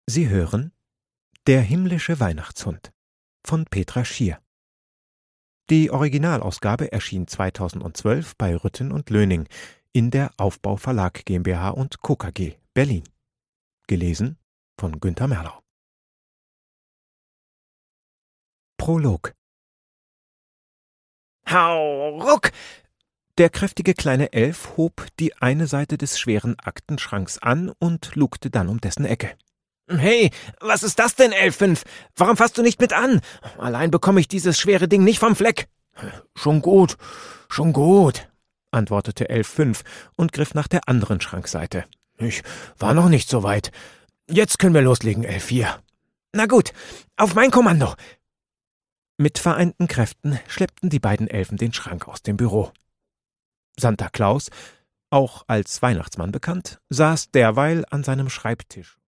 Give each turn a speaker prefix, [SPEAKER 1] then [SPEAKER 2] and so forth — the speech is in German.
[SPEAKER 1] Sie hören »Der himmlische Weihnachtshund« von Petra Schier. Die Originalausgabe erschien 2012 bei Rütten und Löning in der Aufbau Verlag GmbH und Co. KG, Berlin. Gelesen von Günter Merlau. Prolog. Hauruck! Der kräftige kleine Elf hob die eine Seite des schweren Aktenschranks an und lugte dann um dessen Ecke. »Hey, was ist das denn, Elf5? Warum fasst du nicht mit an? Allein bekomme ich dieses schwere Ding nicht vom Fleck.« Schon gut, antwortete Elf5 und griff nach der anderen Schrankseite. »Ich war noch nicht so weit. Jetzt können wir loslegen, Elf4.« »Na gut, auf mein Kommando!« Mit vereinten Kräften schleppten die beiden Elfen den Schrank aus dem Büro. Santa Claus, auch als Weihnachtsmann bekannt, saß derweil an seinem Schreibtisch